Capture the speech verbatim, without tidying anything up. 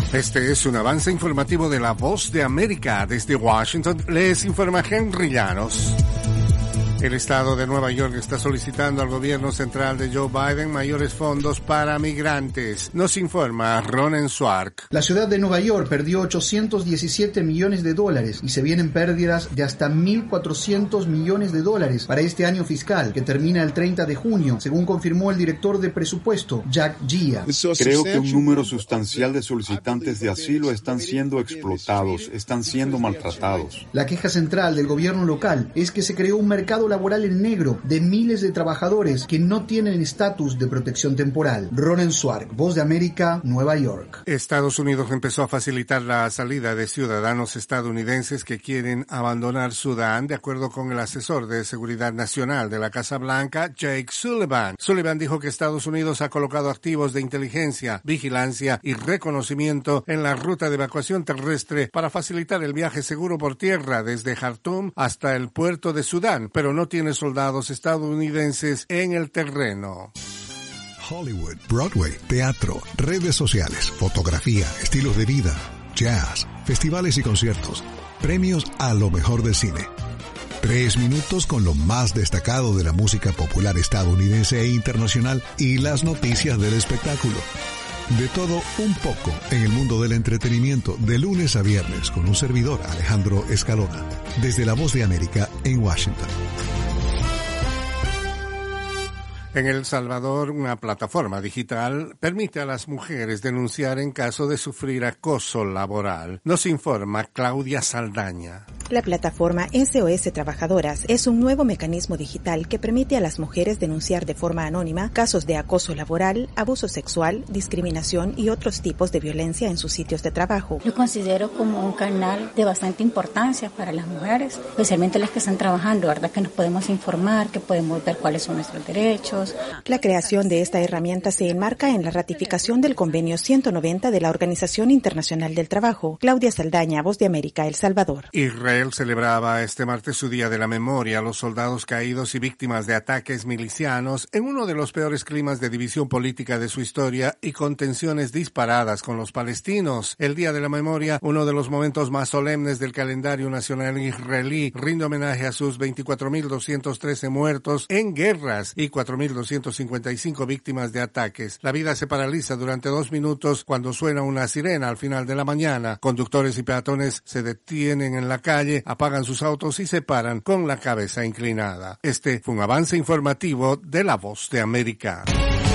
Este es un avance informativo de La Voz de América. Desde Washington les informa Henry Llanos. El estado de Nueva York está solicitando al gobierno central de Joe Biden mayores fondos para migrantes. Nos informa Ronen Swark. La ciudad de Nueva York perdió ochocientos diecisiete millones de dólares y se vienen pérdidas de hasta mil cuatrocientos millones de dólares para este año fiscal que termina el treinta de junio, según confirmó el director de presupuesto, Jack Gia. Creo que un número sustancial de solicitantes de asilo están siendo explotados, están siendo maltratados. La queja central del gobierno local es que se creó un mercado laboral en negro de miles de trabajadores que no tienen estatus de protección temporal. Ronen Swark, Voz de América, Nueva York. Estados Unidos empezó a facilitar la salida de ciudadanos estadounidenses que quieren abandonar Sudán, de acuerdo con el asesor de Seguridad Nacional de la Casa Blanca, Jake Sullivan. Sullivan dijo que Estados Unidos ha colocado activos de inteligencia, vigilancia y reconocimiento en la ruta de evacuación terrestre para facilitar el viaje seguro por tierra desde Jartum hasta el puerto de Sudán, pero no tiene soldados estadounidenses en el terreno. Hollywood, Broadway, teatro, redes sociales, fotografía, estilos de vida, jazz, festivales y conciertos, premios a lo mejor del cine. Tres minutos con lo más destacado de la música popular estadounidense e internacional y las noticias del espectáculo. De todo un poco en el mundo del entretenimiento, de lunes a viernes, con un servidor, Alejandro Escalona, desde La Voz de América en Washington. En El Salvador, una plataforma digital permite a las mujeres denunciar en caso de sufrir acoso laboral. Nos informa Claudia Saldaña. La plataforma S O S Trabajadoras es un nuevo mecanismo digital que permite a las mujeres denunciar de forma anónima casos de acoso laboral, abuso sexual, discriminación y otros tipos de violencia en sus sitios de trabajo. Lo considero como un canal de bastante importancia para las mujeres, especialmente las que están trabajando, ¿verdad? Que nos podemos informar, que podemos ver cuáles son nuestros derechos. La creación de esta herramienta se enmarca en la ratificación del convenio ciento noventa de la Organización Internacional del Trabajo. Claudia Saldaña, Voz de América, El Salvador. Israel celebraba este martes su Día de la Memoria a los soldados caídos y víctimas de ataques milicianos en uno de los peores climas de división política de su historia y con tensiones disparadas con los palestinos. El Día de la Memoria, uno de los momentos más solemnes del calendario nacional israelí, rinde homenaje a sus veinticuatro mil doscientos trece muertos en guerras y cuatro mil doscientas cincuenta y cinco víctimas de ataques. La vida se paraliza durante dos minutos cuando suena una sirena al final de la mañana. Conductores y peatones se detienen en la calle, apagan sus autos y se paran con la cabeza inclinada. Este fue un avance informativo de La Voz de América.